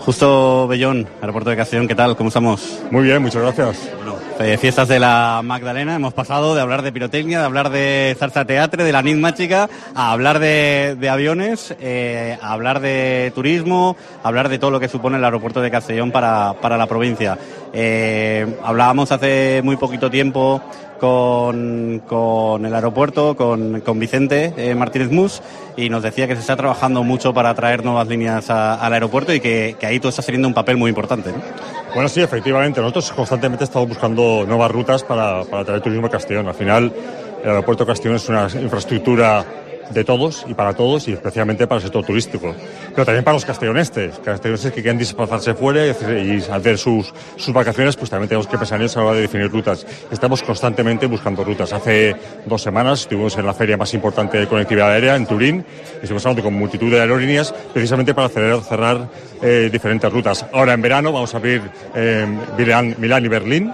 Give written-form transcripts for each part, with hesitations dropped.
Justo Bellón, aeropuerto de Castellón, ¿qué tal? ¿Cómo estamos? Muy bien, muchas gracias. Bueno, fiestas de la Magdalena, hemos pasado de hablar de pirotecnia, de hablar de salsa teatre, de la nit mágica, a hablar de aviones, a hablar de turismo, a hablar de todo lo que supone el aeropuerto de Castellón para la provincia. Hablábamos hace muy poquito tiempo con el aeropuerto, con Vicente Martínez Mus, y nos decía que se está trabajando mucho para traer nuevas líneas al aeropuerto y que ahí tú estás teniendo un papel muy importante, ¿no? Bueno, sí, efectivamente. Nosotros constantemente estamos buscando nuevas rutas para traer turismo a Castellón. Al final, el aeropuerto de Castellón es una infraestructura de todos y para todos, y especialmente para el sector turístico. Pero también para los castelloneses que quieren desplazarse fuera y hacer sus vacaciones, pues también tenemos que pensar en eso a la hora de definir rutas. Estamos constantemente buscando rutas. Hace 2 semanas estuvimos en la feria más importante de conectividad aérea, en Turín. Estuvimos hablando con multitud de aerolíneas precisamente para cerrar diferentes rutas. Ahora en verano vamos a abrir Milán y Berlín,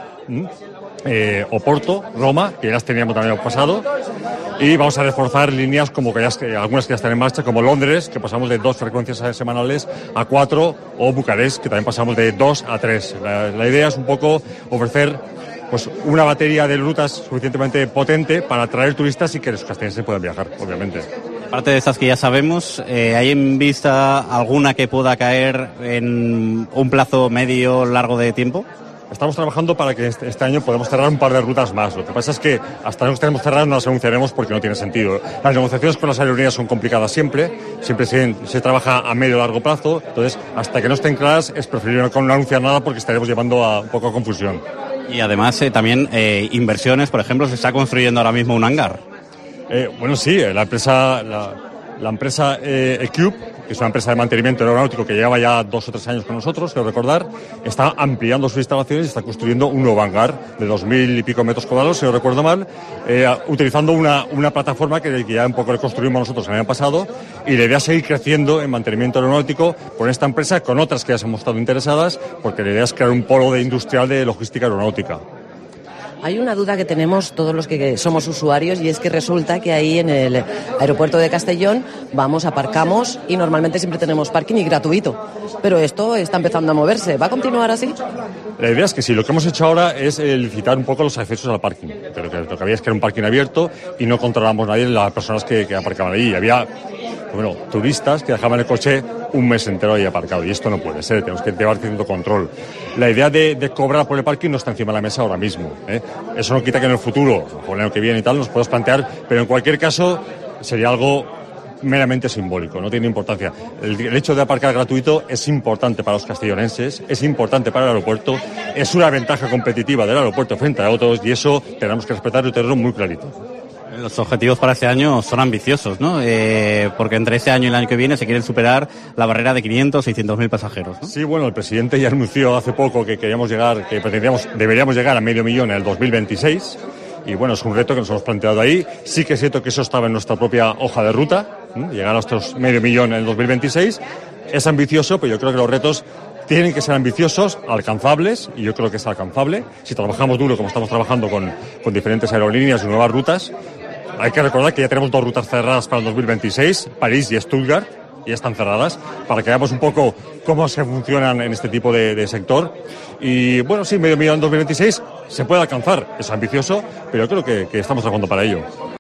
Oporto, Roma, que ya las teníamos también el pasado, y vamos a reforzar líneas como algunas que ya están en marcha, como Londres, que pasamos de 2 frecuencias semanales a 4, o Bucarest, que también pasamos de 2 a 3. La idea es un poco ofrecer pues una batería de rutas suficientemente potente para atraer turistas y que los castellonenses puedan viajar, obviamente. Aparte de estas que ya sabemos, ¿hay en vista alguna que pueda caer en un plazo medio largo de tiempo? Estamos trabajando para que este año podamos cerrar un par de rutas más. Lo que pasa es que hasta no estemos cerradas no las anunciaremos porque no tiene sentido. Las negociaciones con las aerolíneas son complicadas siempre se trabaja a medio o largo plazo. Entonces, hasta que no estén claras, es preferible no anunciar nada porque estaremos llevando a un poco a confusión. Y además también inversiones, por ejemplo, se está construyendo ahora mismo un hangar. Bueno, sí, la empresa eCube, que es una empresa de mantenimiento aeronáutico que lleva ya 2 o 3 años con nosotros, quiero recordar, está ampliando sus instalaciones y está construyendo un nuevo hangar de 2.000 y pico metros cuadrados, si no recuerdo mal, utilizando una plataforma que ya un poco le construimos nosotros el año pasado, y la idea es seguir creciendo en mantenimiento aeronáutico con esta empresa, con otras que ya se han mostrado interesadas, porque la idea es crear un polo industrial de logística aeronáutica. Hay una duda que tenemos todos los que somos usuarios, y es que resulta que ahí en el aeropuerto de Castellón aparcamos y normalmente siempre tenemos parking y gratuito. Pero esto está empezando a moverse. ¿Va a continuar así? La idea es que sí, lo que hemos hecho ahora es licitar un poco los accesos al parking. Pero lo que había es que era un parking abierto y no controlábamos nadie las personas que aparcaban allí. Había turistas que dejaban el coche un mes entero ahí aparcado, y esto no puede ser, tenemos que llevar cierto control. La idea de cobrar por el parking no está encima de la mesa ahora mismo, Eso no quita que en el futuro, o el año que viene y tal, nos podamos plantear, pero en cualquier caso sería algo meramente simbólico, no tiene importancia. El hecho de aparcar gratuito es importante para los castellonenses, es importante para el aeropuerto, es una ventaja competitiva del aeropuerto frente a otros, y eso tenemos que respetar y tenerlo muy clarito. Los objetivos para este año son ambiciosos, ¿no? Porque entre este año y el año que viene se quieren superar la barrera de 500-600.000 pasajeros, ¿no? Sí, bueno, el presidente ya anunció hace poco que deberíamos llegar a 500.000 en el 2026. Y bueno, es un reto que nos hemos planteado ahí. Sí que es cierto que eso estaba en nuestra propia hoja de ruta, llegar a estos 500.000 en el 2026. Es ambicioso, pero yo creo que los retos tienen que ser ambiciosos, alcanzables, y yo creo que es alcanzable. Si trabajamos duro, como estamos trabajando con diferentes aerolíneas y nuevas rutas. Hay que recordar que ya tenemos 2 rutas cerradas para el 2026, París y Stuttgart, y ya están cerradas, para que veamos un poco cómo se funcionan en este tipo de sector. Y bueno, sí, 500.000 en 2026 se puede alcanzar, es ambicioso, pero yo creo que estamos trabajando para ello.